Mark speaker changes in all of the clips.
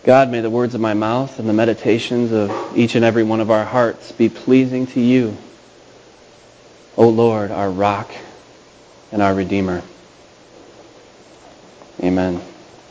Speaker 1: God, may the words of my mouth and the meditations of each and every one of our hearts be pleasing to you, O Lord, our rock and our Redeemer. Amen.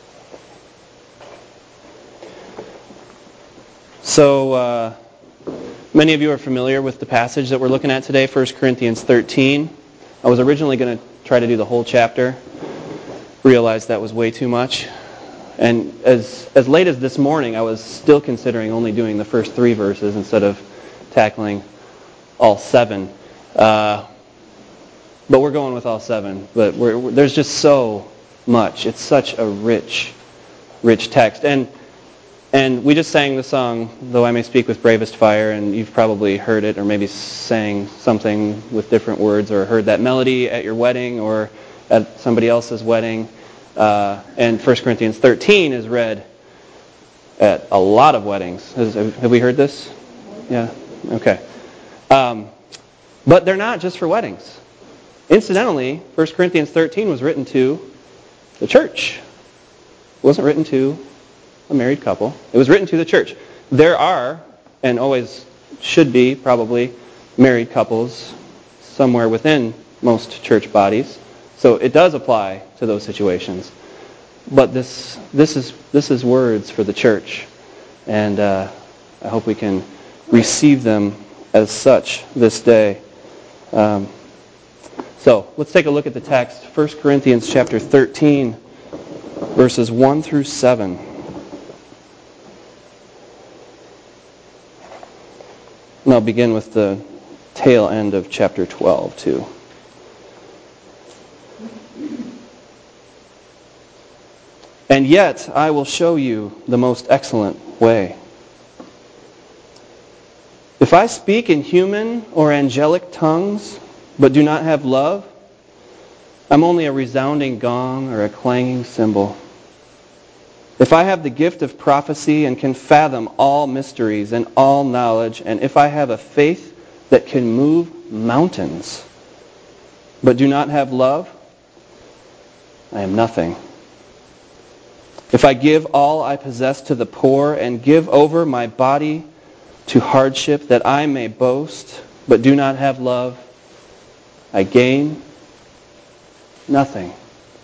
Speaker 1: So, many of you are familiar with the passage that we're looking at today, 1 Corinthians 13. I was originally going to try to do the whole chapter. Realized that was way too much. And as late as this morning, I was still considering only doing the first 3 verses instead of tackling all 7. But we're going with all 7. But there's just so much. It's such a rich text. And we just sang the song, Though I May Speak with Bravest Fire, and you've probably heard it or maybe sang something with different words or heard that melody at your wedding or at somebody else's wedding. And 1 Corinthians 13 is read at a lot of weddings. Have we heard this? Yeah? Okay. But they're not just for weddings. Incidentally, 1 Corinthians 13 was written to the church. It wasn't written to a married couple. It was written to the church. There are, and always should be, probably, married couples somewhere within most church bodies. So it does apply to those situations. But this is words for the church. And I hope we can receive them as such this day. So let's take a look at the text. 1 Corinthians chapter 13, verses 1 through 7. And I'll begin with the tail end of chapter 12 too. And yet I will show you the most excellent way. If I speak in human or angelic tongues, but do not have love, I'm only a resounding gong or a clanging cymbal. If I have the gift of prophecy and can fathom all mysteries and all knowledge, and if I have a faith that can move mountains, but do not have love, I am nothing. If I give all I possess to the poor and give over my body to hardship that I may boast, but do not have love, I gain nothing.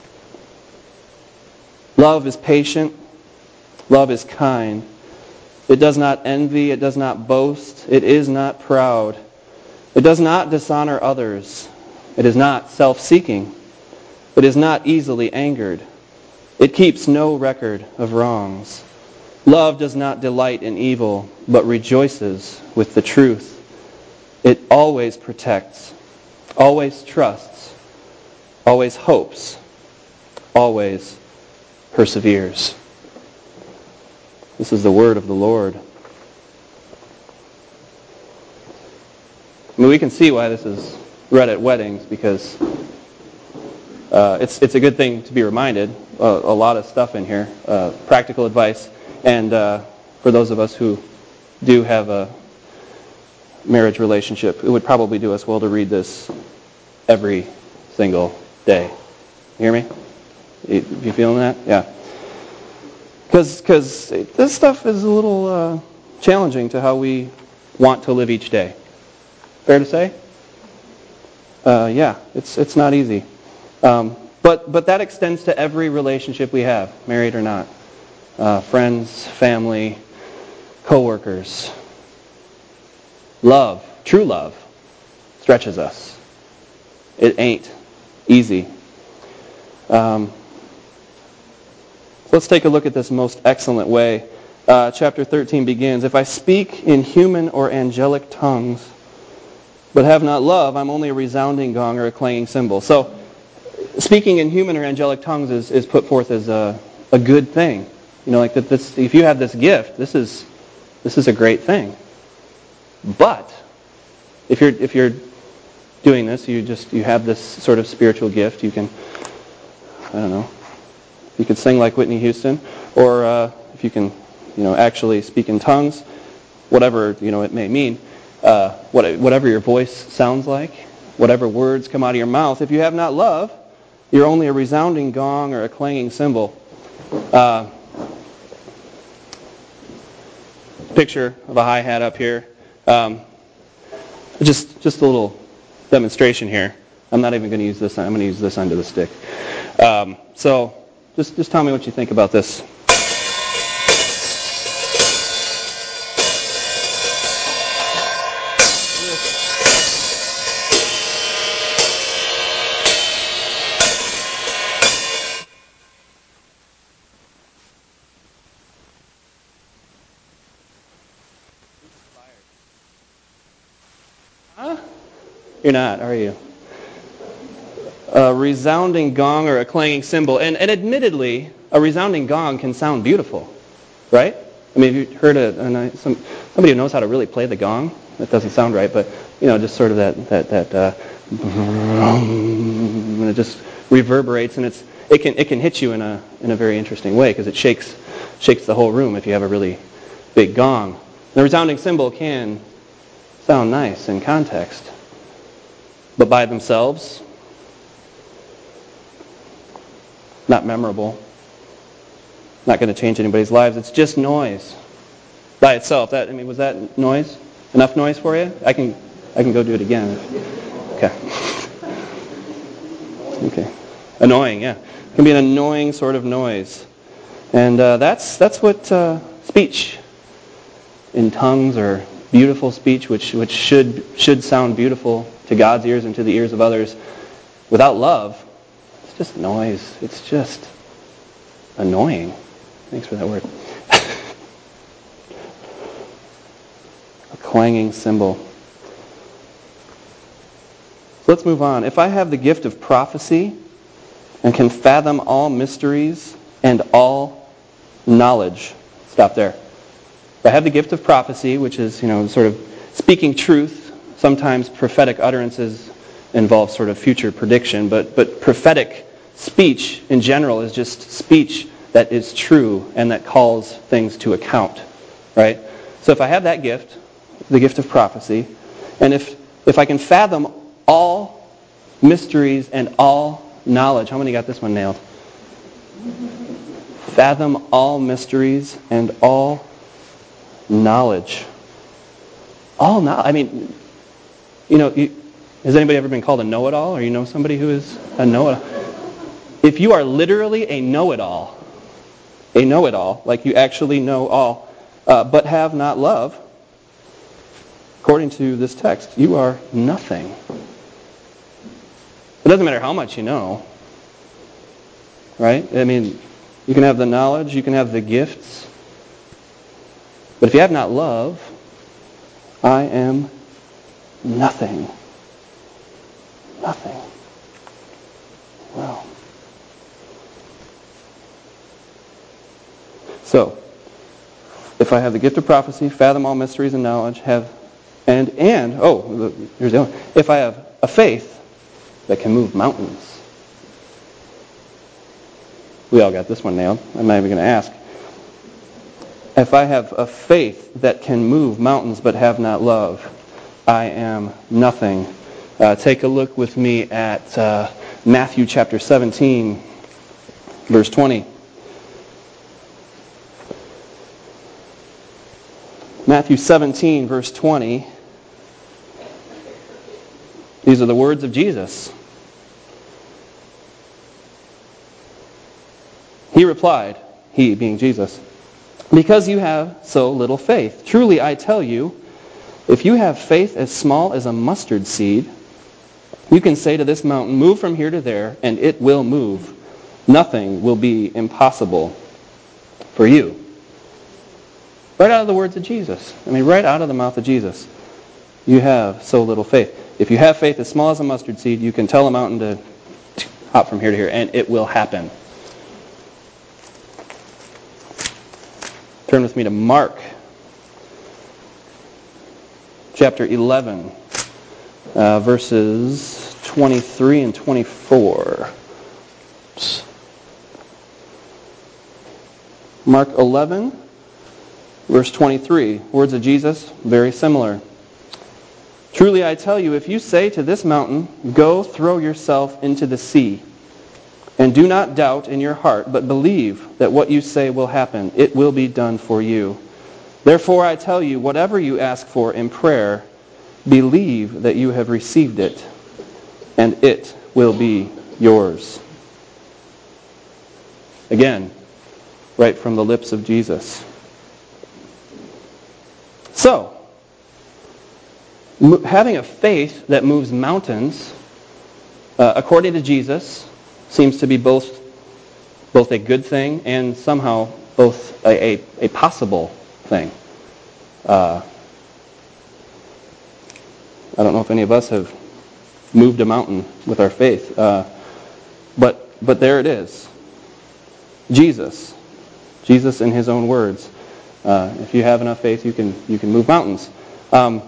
Speaker 1: Love is patient. Love is kind. It does not envy. It does not boast. It is not proud. It does not dishonor others. It is not self-seeking. It is not easily angered. It keeps no record of wrongs. Love does not delight in evil, but rejoices with the truth. It always protects, always trusts, always hopes, always perseveres. This is the word of the Lord. I mean, we can see why this is read at weddings, because it's a good thing to be reminded. A lot of stuff in here, practical advice, and for those of us who do have a marriage relationship, it would probably do us well to read this every single day. You hear me? You feeling that? Yeah. Because this stuff is a little challenging to how we want to live each day. Fair to say? Yeah, it's not easy. But that extends to every relationship we have, married or not. Friends, family, co-workers. Love, true love, stretches us. It ain't easy. Let's take a look at this most excellent way. Chapter 13 begins, If I speak in human or angelic tongues, but have not love, I'm only a resounding gong or a clanging cymbal. So, speaking in human or angelic tongues is put forth as a good thing. You know, like that. If you have this gift, this is a great thing. But if you're doing this, you have this sort of spiritual gift. You can, I don't know, you can sing like Whitney Houston, or if you can, actually speak in tongues, whatever it may mean, whatever your voice sounds like, whatever words come out of your mouth. If you have not love, you're only a resounding gong or a clanging cymbal. picture of a hi-hat up here. Just a little demonstration here. I'm not even going to use this. I'm going to use this end of the stick. So just tell me what you think about this. Huh? You're not, are you? A resounding gong or a clanging cymbal. And admittedly, a resounding gong can sound beautiful, right? I mean, have you heard somebody who knows how to really play the gong? That doesn't sound right, but, just sort of that and it just reverberates, and it can hit you in a very interesting way because it shakes the whole room if you have a really big gong. The resounding cymbal can sound nice in context, but by themselves, not memorable, not going to change anybody's lives. It's just noise by itself. Was that noise? Enough noise for you? I can go do it again. Okay. Annoying, yeah. It can be an annoying sort of noise, and that's what speech in tongues, or beautiful speech, which should sound beautiful to God's ears and to the ears of others, without love, it's just noise. It's just annoying. Thanks for that word. A clanging cymbal. So let's move on. If I have the gift of prophecy and can fathom all mysteries and all knowledge, stop there. If I have the gift of prophecy, which is, sort of speaking truth, sometimes prophetic utterances involve sort of future prediction, but prophetic speech in general is just speech that is true and that calls things to account, right? So if I have that gift, the gift of prophecy, and if I can fathom all mysteries and all knowledge, how many got this one nailed? Fathom all mysteries and all knowledge. All knowledge. I mean, has anybody ever been called a know-it-all, or you know somebody who is a know-it-all? If you are literally a know-it-all, like you actually know all, but have not love, according to this text, you are nothing. It doesn't matter how much you know, right? I mean, you can have the knowledge, you can have the gifts, but if you have not love, I am nothing. Nothing. Wow. So, if I have the gift of prophecy, fathom all mysteries and knowledge, here's the other one. If I have a faith that can move mountains. We all got this one nailed. I'm not even going to ask. If I have a faith that can move mountains but have not love, I am nothing. Take a look with me at Matthew chapter 17, verse 20. Matthew 17, verse 20. These are the words of Jesus. He replied, he being Jesus, because you have so little faith. Truly I tell you, if you have faith as small as a mustard seed, you can say to this mountain, move from here to there, and it will move. Nothing will be impossible for you. Right out of the words of Jesus. Right out of the mouth of Jesus. You have so little faith. If you have faith as small as a mustard seed, you can tell a mountain to hop from here to here, and it will happen. Turn with me to Mark chapter 11, verses 23 and 24. Mark 11, verse 23. Words of Jesus, very similar. Truly I tell you, if you say to this mountain, go throw yourself into the sea, and do not doubt in your heart, but believe that what you say will happen, it will be done for you. Therefore I tell you, whatever you ask for in prayer, believe that you have received it, and it will be yours. Again, right from the lips of Jesus. So, having a faith that moves mountains, according to Jesus, seems to be both a good thing and somehow both a possible thing. I don't know if any of us have moved a mountain with our faith, but there it is. Jesus in His own words. If you have enough faith, you can move mountains. I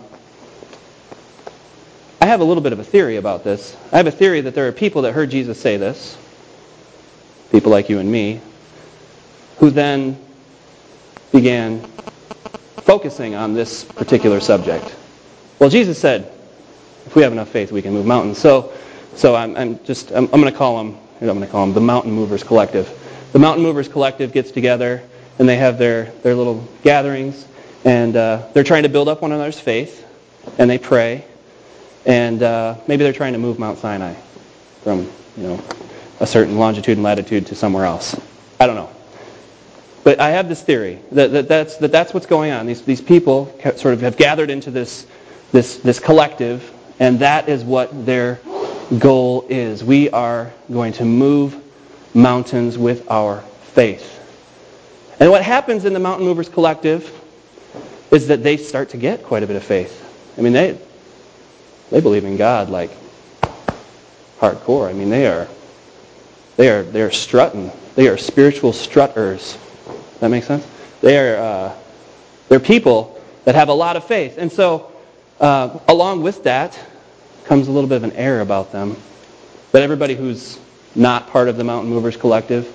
Speaker 1: have a little bit of a theory about this. I have a theory that there are people that heard Jesus say this, people like you and me, who then began focusing on this particular subject. Well, Jesus said, if we have enough faith, we can move mountains. So I'm going to call them the Mountain Movers Collective. The Mountain Movers Collective gets together and they have their little gatherings, and they're trying to build up one another's faith, and they pray, and maybe they're trying to move Mount Sinai from a certain longitude and latitude to somewhere else. I don't know. But I have this theory that's what's going on. These people sort of have gathered into this collective, and that is what their goal is. We are going to move mountains with our faith. And what happens in the Mountain Movers Collective is that they start to get quite a bit of faith. I mean, they believe in God like hardcore. I mean, they are strutting. They are spiritual strutters. That makes sense? They're people that have a lot of faith. And so, along with that comes a little bit of an air about them. But everybody who's not part of the Mountain Movers Collective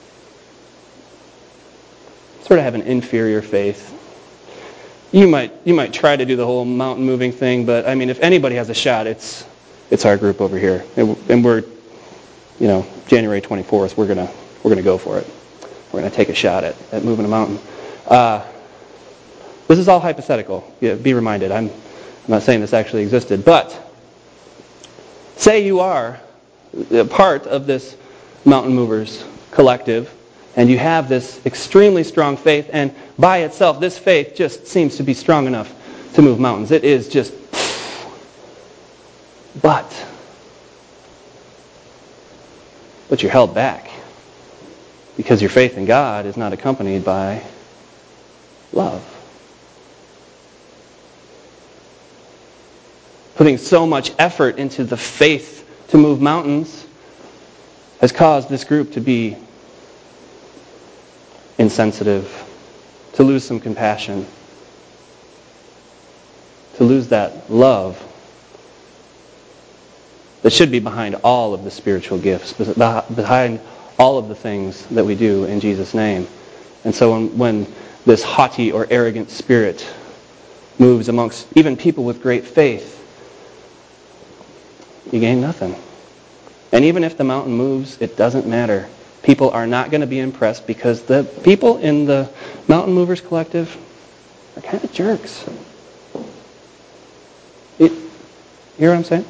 Speaker 1: sort of have an inferior faith. You might try to do the whole mountain moving thing, but I mean, if anybody has a shot, it's our group over here, and we're, January 24th, we're gonna go for it. We're gonna take a shot at moving a mountain. This is all hypothetical. Yeah, be reminded, I'm not saying this actually existed, but say you are a part of this Mountain Movers Collective, and you have this extremely strong faith, and by itself, this faith just seems to be strong enough to move mountains. It is just... But you're held back because your faith in God is not accompanied by love. Putting so much effort into the faith to move mountains has caused this group to be insensitive, to lose some compassion, to lose that love that should be behind all of the spiritual gifts, behind all of the things that we do in Jesus' name. And so when this haughty or arrogant spirit moves amongst even people with great faith, you gain nothing. And even if the mountain moves, it doesn't matter. People are not going to be impressed because the people in the Mountain Movers Collective are kind of jerks. You hear what I'm saying?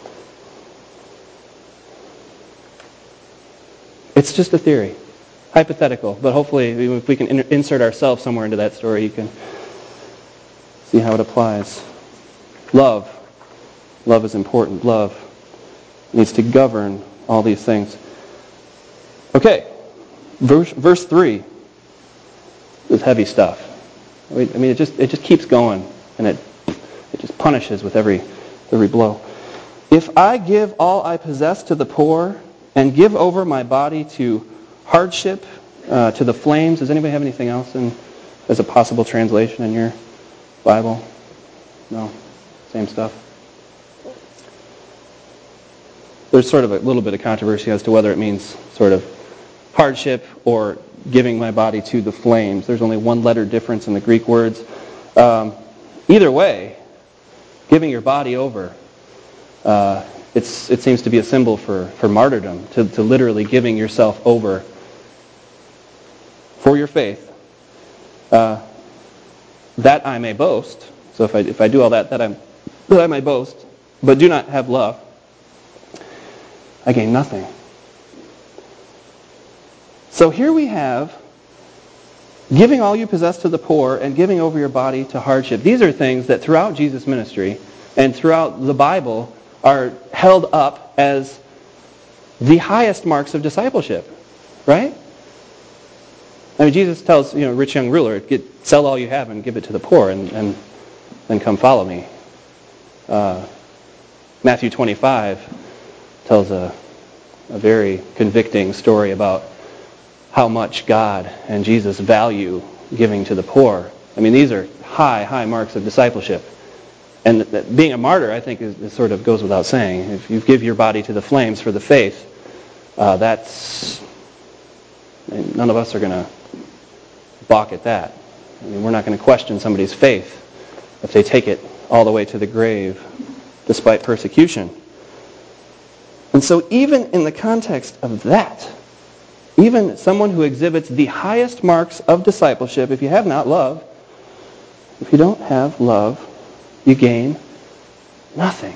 Speaker 1: It's just a theory, hypothetical, but hopefully if we can insert ourselves somewhere into that story, you can see how it applies. Love. Love is important. Love needs to govern all these things. Okay, verse 3 is heavy stuff. I mean, it just keeps going, and it just punishes with every blow. If I give all I possess to the poor and give over my body to hardship, to the flames. Does anybody have anything else as a possible translation in your Bible? No? Same stuff? There's sort of a little bit of controversy as to whether it means sort of hardship or giving my body to the flames. There's only one letter difference in the Greek words. Either way, giving your body over, it seems to be a symbol for martyrdom, to literally giving yourself over for your faith. that I may boast. So if I do all that I may boast, but do not have love, I gain nothing. So here we have giving all you possess to the poor and giving over your body to hardship. These are things that throughout Jesus' ministry and throughout the Bible are held up as the highest marks of discipleship, right? I mean, Jesus tells, rich young ruler, sell all you have and give it to the poor and then come follow me. Matthew 25 tells a very convicting story about how much God and Jesus value giving to the poor. I mean, these are high marks of discipleship. And being a martyr, I think, is sort of goes without saying. If you give your body to the flames for the faith, none of us are going to balk at that. I mean, we're not going to question somebody's faith if they take it all the way to the grave despite persecution. And so even in the context of that, even someone who exhibits the highest marks of discipleship, if you have not love, if you don't have love, you gain nothing.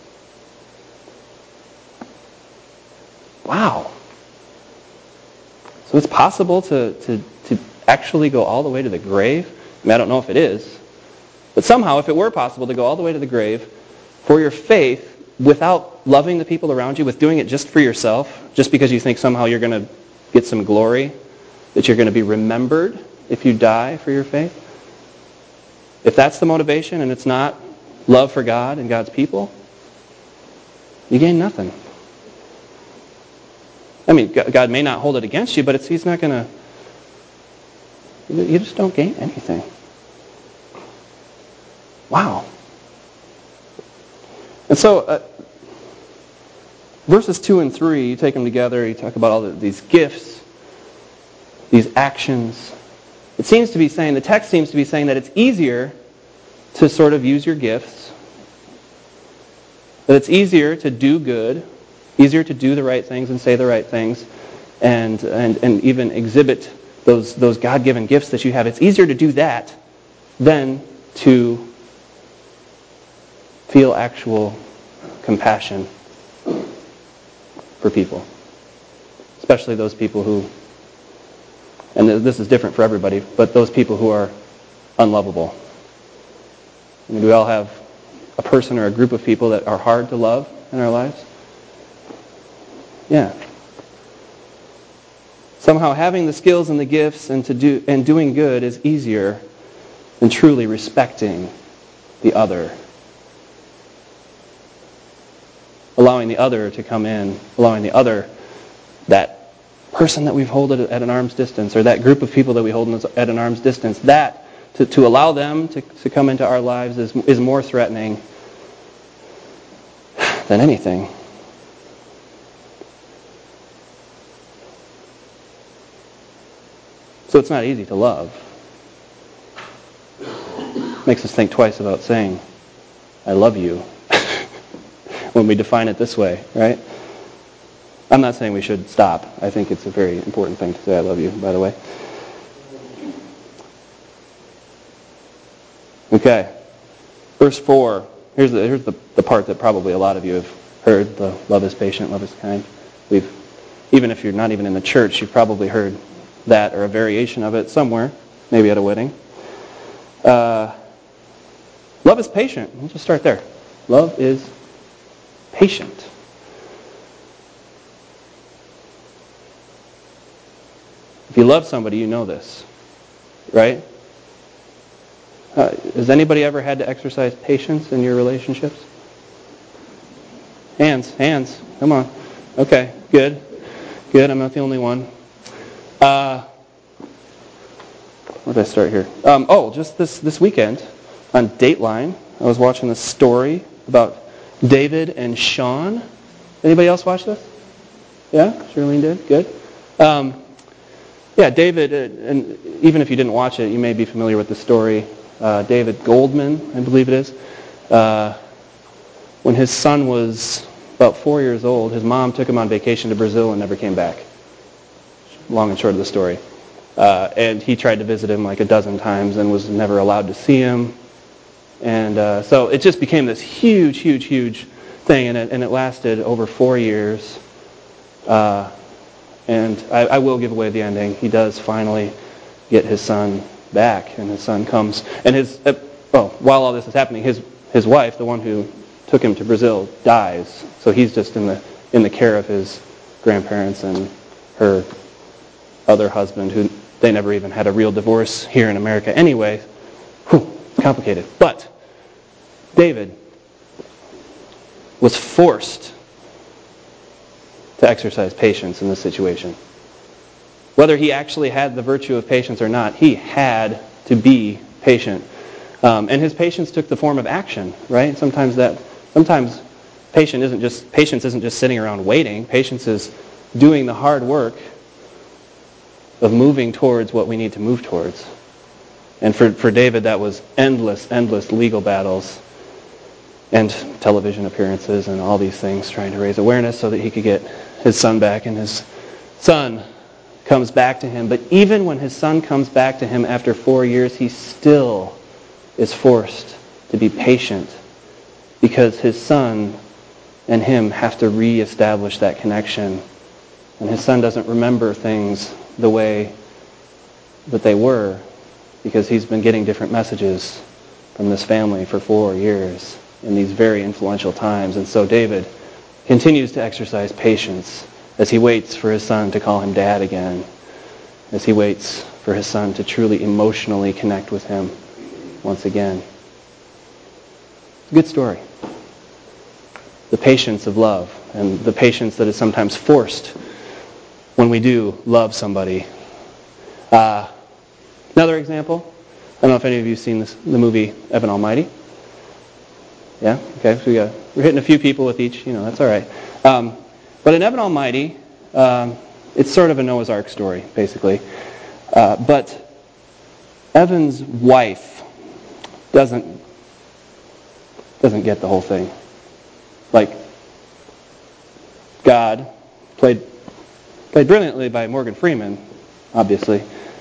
Speaker 1: Wow. So it's possible to actually go all the way to the grave? I mean, I don't know if it is. But somehow, if it were possible to go all the way to the grave for your faith without loving the people around you, with doing it just for yourself, just because you think somehow you're going to get some glory, that you're going to be remembered if you die for your faith, if that's the motivation and it's not love for God and God's people, you gain nothing. I mean, God may not hold it against you, but He's not going to... You just don't gain anything. Wow. And so, verses 2 and 3, you take them together, you talk about all these gifts, these actions. The text seems to be saying that it's easier to sort of use your gifts, that it's easier to do good, easier to do the right things and say the right things, and even exhibit those God-given gifts that you have. It's easier to do that than to feel actual compassion for people, especially those people who, and this is different for everybody, but those people who are unlovable. I mean, do we all have a person or a group of people that are hard to love in our lives? Yeah. Somehow having the skills and the gifts and doing good is easier than truly respecting the other. Allowing the other to come in, allowing the other, that person that we've held at an arm's distance, or that group of people that we hold at an arm's distance, that to allow them to come into our lives is more threatening than anything. So it's not easy to love. Makes us think twice about saying, I love you, when we define it this way, right? I'm not saying we should stop. I think it's a very important thing to say I love you, by the way. Okay. Verse 4. Here's the part that probably a lot of you have heard. The love is patient, love is kind. Even if you're not even in the church, you've probably heard that or a variation of it somewhere, maybe at a wedding. Love is patient. We'll just start there. Love is patient. If you love somebody, you know this, right? Has anybody ever had to exercise patience in your relationships? Hands. Come on. Okay, good. I'm not the only one. Where did I start here? Just this weekend on Dateline, I was watching this story about David and Sean. Anybody else watch this? Yeah? Shirlene did? Good. David, and even if you didn't watch it, you may be familiar with the story. David Goldman, I believe it is. When his son was about 4 years old, his mom took him on vacation to Brazil and never came back. Long and short of the story. And he tried to visit him like a dozen times and was never allowed to see him. And so it just became this huge, huge, huge thing, and it lasted over 4 years. And I will give away the ending. He does finally get his son back, and his son comes. And while all this is happening, his wife, the one who took him to Brazil, dies. So he's just in the care of his grandparents and her other husband, who they never even had a real divorce here in America anyway. Complicated. But David was forced to exercise patience in this situation. Whether he actually had the virtue of patience or not, he had to be patient. And his patience took the form of action, right? Sometimes patience isn't just sitting around waiting. Patience is doing the hard work of moving towards what we need to move towards. And for David, that was endless legal battles and television appearances and all these things, trying to raise awareness so that he could get his son back. And his son comes back to him. But even when his son comes back to him after 4 years, he still is forced to be patient, because his son and him have to reestablish that connection. And his son doesn't remember things the way that they were, because he's been getting different messages from this family for 4 years in these very influential times. And so David continues to exercise patience as he waits for his son to call him dad again, as he waits for his son to truly emotionally connect with him once again. Good story. The patience of love, and the patience that is sometimes forced when we do love somebody. Another example, I don't know if any of you have seen the movie Evan Almighty. Yeah? Okay, so we're hitting a few people with each, that's all right. But in Evan Almighty, it's sort of a Noah's Ark story, basically. But Evan's wife doesn't get the whole thing. Like, God, played brilliantly by Morgan Freeman, obviously,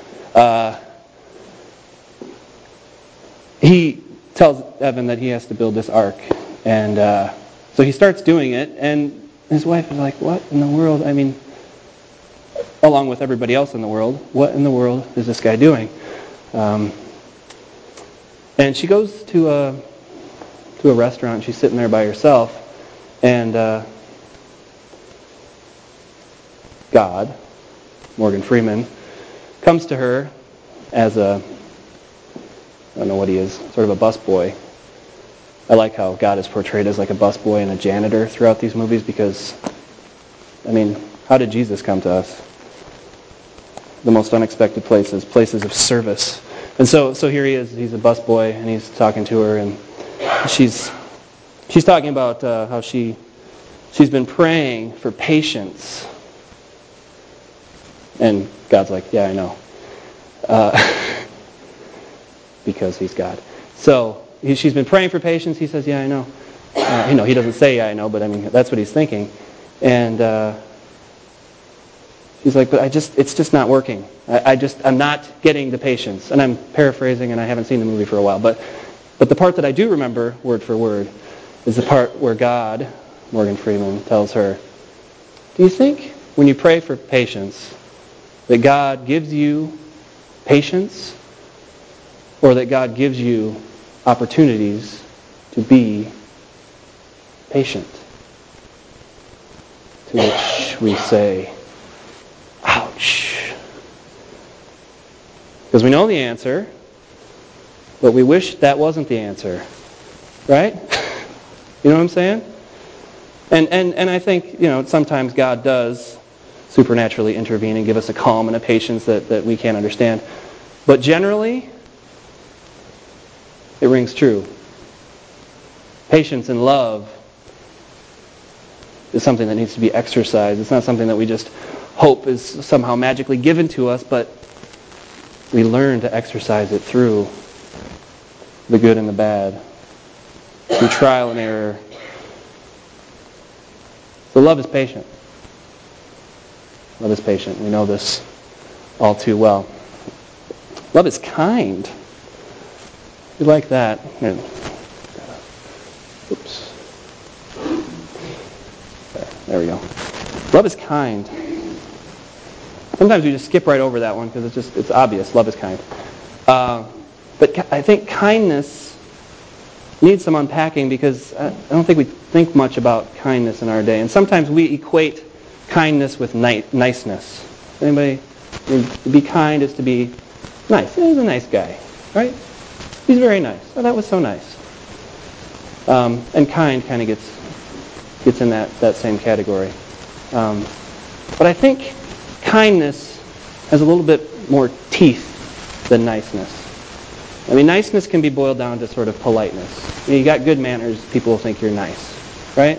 Speaker 1: he tells Evan that he has to build this ark. And so he starts doing it, and his wife is like, what in the world? I mean, along with everybody else in the world, what in the world is this guy doing? And she goes to a restaurant. She's sitting there by herself, and God, Morgan Freeman, comes to her as I don't know what he is, sort of a busboy. I like how God is portrayed as like a busboy and a janitor throughout these movies, because, how did Jesus come to us? The most unexpected places of service. And so here he is, he's a busboy, and he's talking to her, and she's talking about how she's been praying for patience. And God's like, yeah, I know. Because he's God. So she's been praying for patience. He says, yeah, I know. He doesn't say, yeah, I know, but that's what he's thinking. And she's like, but it's just not working. I'm not getting the patience. And I'm paraphrasing, and I haven't seen the movie for a while. But the part that I do remember, word for word, is the part where God, Morgan Freeman, tells her, do you think when you pray for patience that God gives you patience, or that God gives you opportunities to be patient? To which we say, ouch. Because we know the answer, but we wish that wasn't the answer. Right? You know what I'm saying? And I think, sometimes God does supernaturally intervene and give us a calm and a patience that we can't understand. But generally, it rings true. Patience and love is something that needs to be exercised. It's not something that we just hope is somehow magically given to us, but we learn to exercise it through the good and the bad, through trial and error. So love is patient. Love is patient. We know this all too well. Love is kind. You like that? Here. Oops. There we go. Love is kind. Sometimes we just skip right over that one because it's obvious. Love is kind. But I think kindness needs some unpacking because I don't think we think much about kindness in our day. And sometimes we equate kindness with niceness. Anybody? To be kind is to be nice. He's a nice guy, right? He's very nice. Oh, that was so nice. And kind of gets in that same category. But I think kindness has a little bit more teeth than niceness. I mean, niceness can be boiled down to sort of politeness. You got good manners, people will think you're nice, right?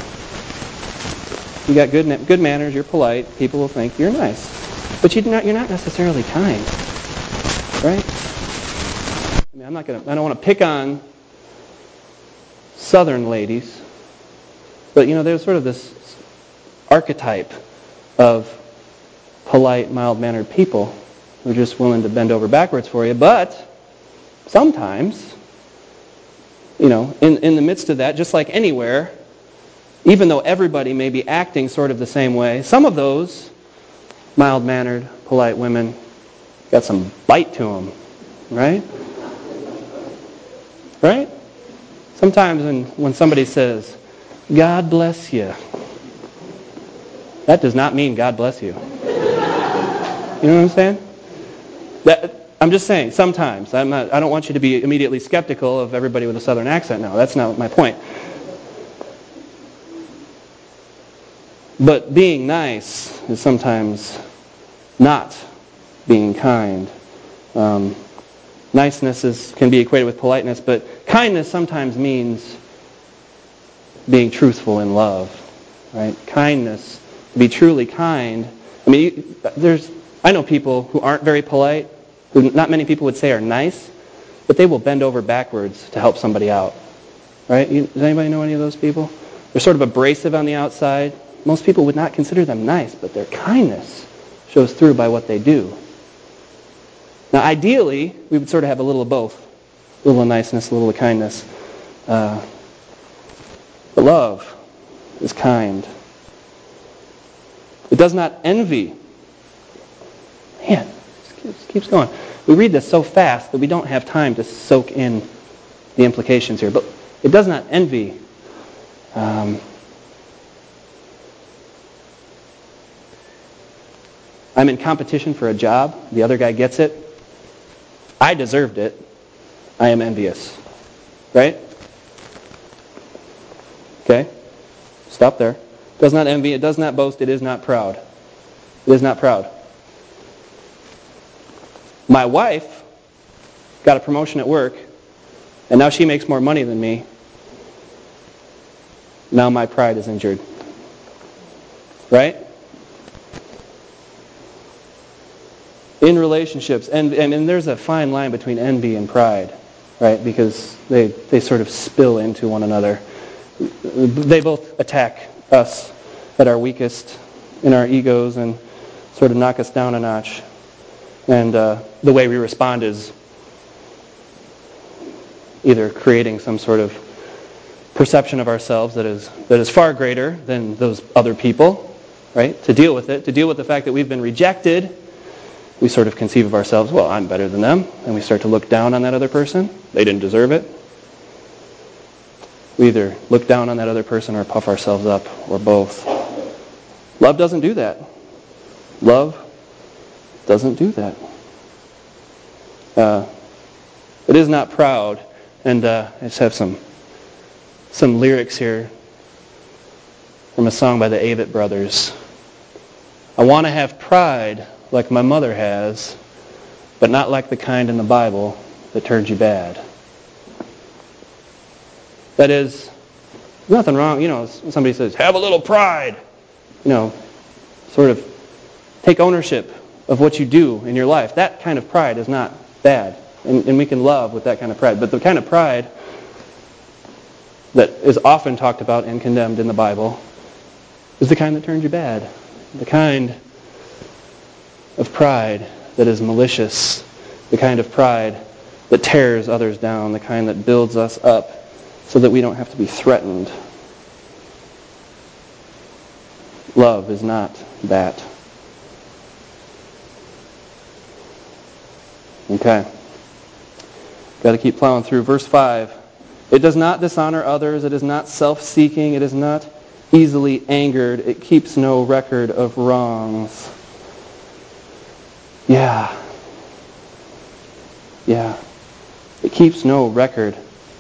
Speaker 1: You got good manners, you're polite, people will think you're nice. But you're not necessarily kind, right? I mean, I don't want to pick on Southern ladies, but there's sort of this archetype of polite, mild-mannered people who are just willing to bend over backwards for you. But sometimes, in the midst of that, just like anywhere, even though everybody may be acting sort of the same way, some of those mild-mannered, polite women got some bite to them, right? Right? Sometimes when somebody says, "God bless you," that does not mean God bless you. You know what I'm saying? I'm just saying, sometimes. I don't want you to be immediately skeptical of everybody with a Southern accent now. That's not my point. But being nice is sometimes not being kind. Niceness can be equated with politeness, but kindness sometimes means being truthful in love. Right? Kindness, to be truly kind. I mean, I know people who aren't very polite, who not many people would say are nice, but they will bend over backwards to help somebody out. Right? Does anybody know any of those people? They're sort of abrasive on the outside. Most people would not consider them nice, but their kindness shows through by what they do. Now, ideally, we would sort of have a little of both. A little of niceness, a little of kindness. But love is kind. It does not envy. Man, it keeps going. We read this so fast that we don't have time to soak in the implications here. But it does not envy. I'm in competition for a job. The other guy gets it. I deserved it. I am envious. Right? Okay? Stop there. Does not envy. It does not boast. It is not proud. It is not proud. My wife got a promotion at work, and now she makes more money than me. Now my pride is injured. Right? In relationships, and there's a fine line between envy and pride, right? Because they sort of spill into one another. They both attack us at our weakest, in our egos, and sort of knock us down a notch. And the way we respond is either creating some sort of perception of ourselves that is far greater than those other people, right? To deal with it, to deal with the fact that we've been rejected, we sort of conceive of ourselves, well, I'm better than them, and we start to look down on that other person. They didn't deserve it. We either look down on that other person or puff ourselves up, or both. Love doesn't do that. Love doesn't do that. It is not proud, and I just have some lyrics here from a song by the Avett Brothers. I want to have pride like my mother has, but not like the kind in the Bible that turns you bad. That is, there's nothing wrong, somebody says, have a little pride. Sort of take ownership of what you do in your life. That kind of pride is not bad. And we can love with that kind of pride. But the kind of pride that is often talked about and condemned in the Bible is the kind that turns you bad. The kind of pride that is malicious The kind of pride that tears others down, the kind that builds us up so that we don't have to be threatened. Love is not that. Okay. Got to keep plowing through. Verse 5. It does not dishonor others. It is not self-seeking. It is not easily angered. It keeps no record of wrongs. Yeah. It keeps no record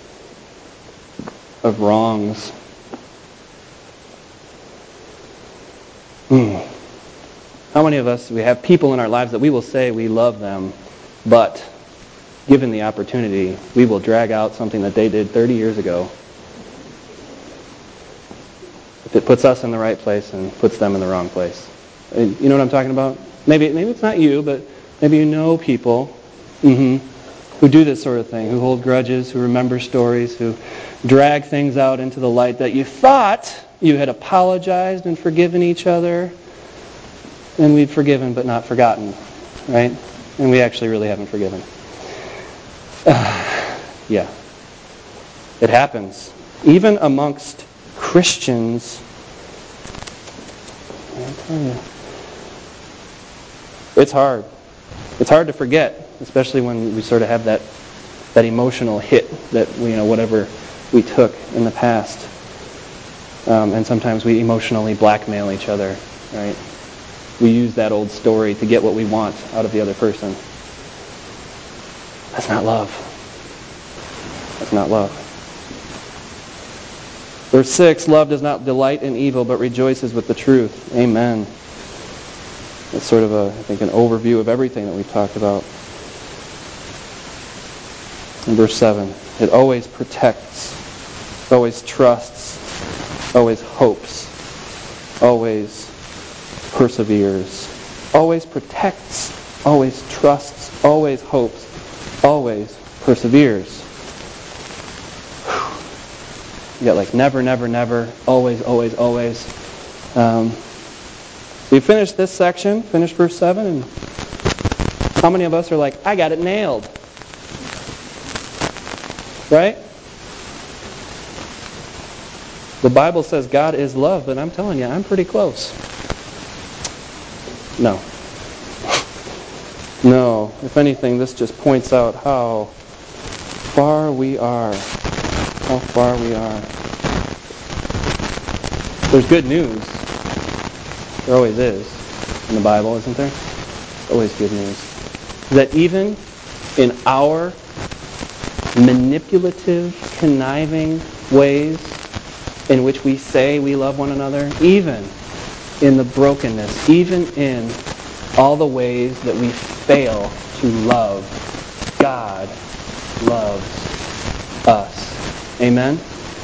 Speaker 1: of wrongs. How many of us, we have people in our lives that we will say we love them, but given the opportunity, we will drag out something that they did 30 years ago if it puts us in the right place and puts them in the wrong place. You know what I'm talking about? Maybe it's not you, but maybe you know people who do this sort of thing, who hold grudges, who remember stories, who drag things out into the light that you thought you had apologized and forgiven each other, and we'd forgiven but not forgotten, right? And we actually really haven't forgiven. Yeah. It happens. Even amongst Christians, I tell you, it's hard. It's hard to forget, especially when we sort of have that emotional hit that whatever we took in the past. And sometimes we emotionally blackmail each other, right? We use that old story to get what we want out of the other person. That's not love. That's not love. Verse 6, love does not delight in evil, but rejoices with the truth. Amen. That's sort of an overview of everything that we've talked about. In verse 7, it always protects, always trusts, always hopes, always perseveres, always protects, always trusts, always hopes, always perseveres. You got never, never, never, always, always, always. We finished this section, finished verse 7, and how many of us are like, I got it nailed? Right? The Bible says God is love, but I'm telling you, I'm pretty close. No. No. If anything, this just points out how far we are. How far we are. There's good news. There always is in the Bible, isn't there? Always good news. That even in our manipulative, conniving ways in which we say we love one another, even in the brokenness, even in all the ways that we fail to love, God loves us. Amen?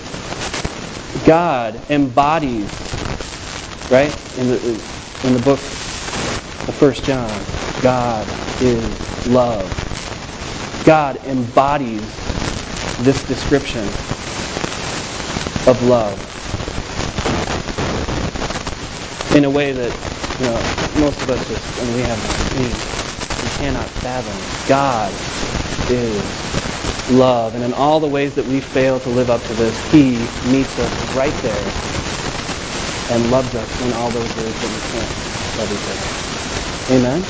Speaker 1: God embodies, right? In the book of 1 John, God is love. God embodies this description of love in a way that most of us we cannot fathom. God is love, and in all the ways that we fail to live up to this, He meets us right there and loves us in all those ways that we can't love each other. Amen?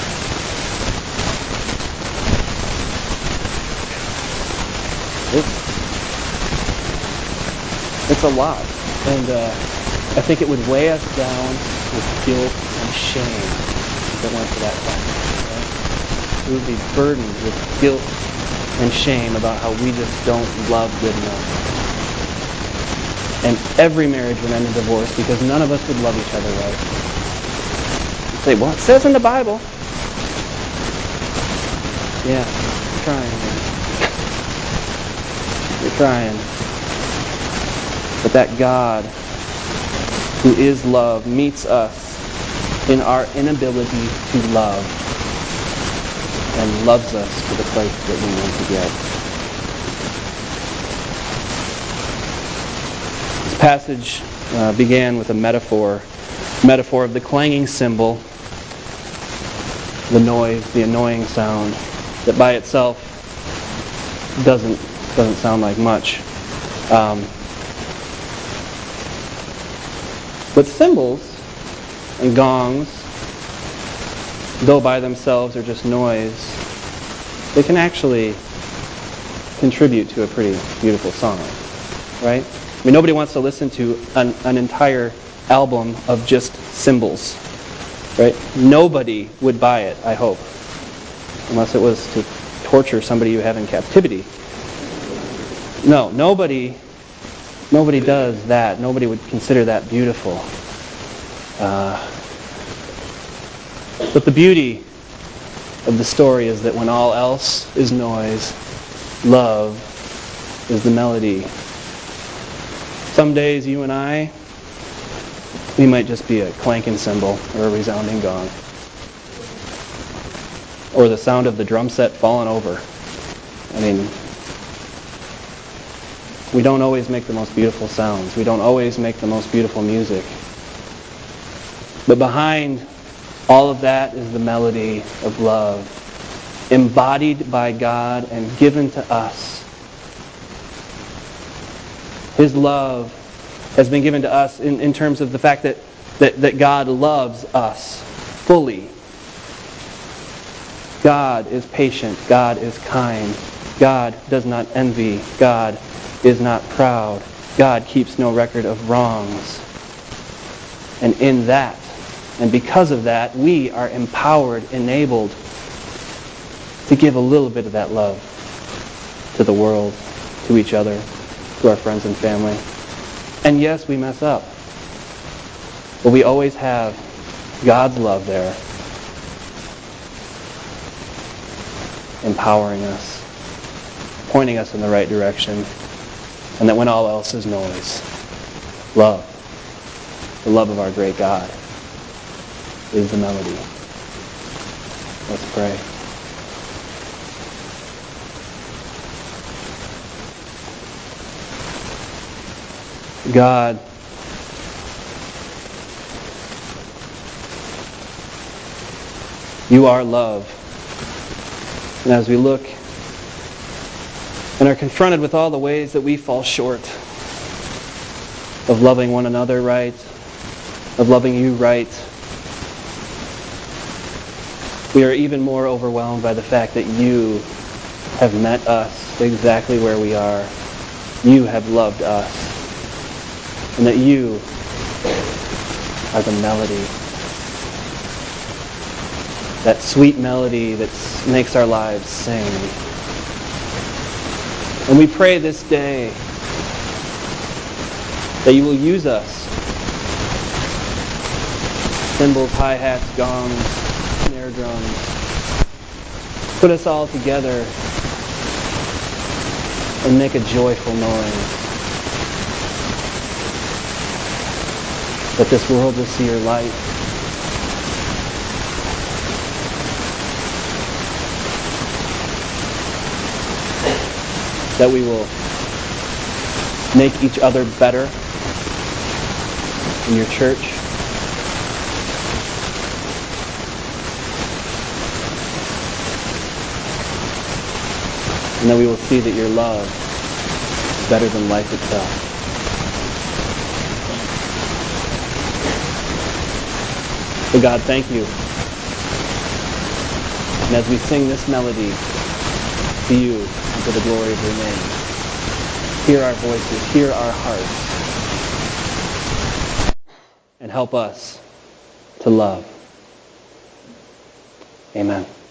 Speaker 1: It's a lot, and I think it would weigh us down with guilt and shame if it went to that point. Right? We would be burdened with guilt and shame about how we just don't love good enough. And every marriage would end in divorce because none of us would love each other right. You say, well, it says in the Bible. Yeah, you're trying, man. You're trying. But that God, who is love, meets us in our inability to love and loves us to the place that we want to get. This passage began with a metaphor of the clanging cymbal, the noise, the annoying sound, that by itself doesn't sound like much. But cymbals and gongs, though by themselves are just noise, they can actually contribute to a pretty beautiful song, right? I mean, nobody wants to listen to an entire album of just cymbals, right? Nobody would buy it, I hope, unless it was to torture somebody you have in captivity. No, nobody does that. Nobody would consider that beautiful. But the beauty of the story is that when all else is noise, love is the melody. Some days you and I, we might just be a clanking cymbal or a resounding gong. Or the sound of the drum set falling over. I mean, we don't always make the most beautiful sounds. We don't always make the most beautiful music. But behind all of that is the melody of love, embodied by God and given to us. His love has been given to us in terms of the fact that God loves us fully. God is patient. God is kind. God does not envy. God is not proud. God keeps no record of wrongs. And in that, and because of that, we are empowered, enabled to give a little bit of that love to the world, to each other, to our friends and family. And yes, we mess up. But we always have God's love there, empowering us, pointing us in the right direction, and that when all else is noise, love, the love of our great God, is the melody. Let's pray. God, you are love. And as we look and are confronted with all the ways that we fall short of loving one another right, of loving you right, we are even more overwhelmed by the fact that you have met us exactly where we are. You have loved us. And that you are the melody. That sweet melody that makes our lives sing. And we pray this day that you will use us. Cymbals, hi-hats, gongs, snare drums. Put us all together and make a joyful noise. That this world will see your light. That we will make each other better in your church. And that we will see that your love is better than life itself. So God, thank you. And as we sing this melody to you and to the glory of your name, hear our voices, hear our hearts, and help us to love. Amen.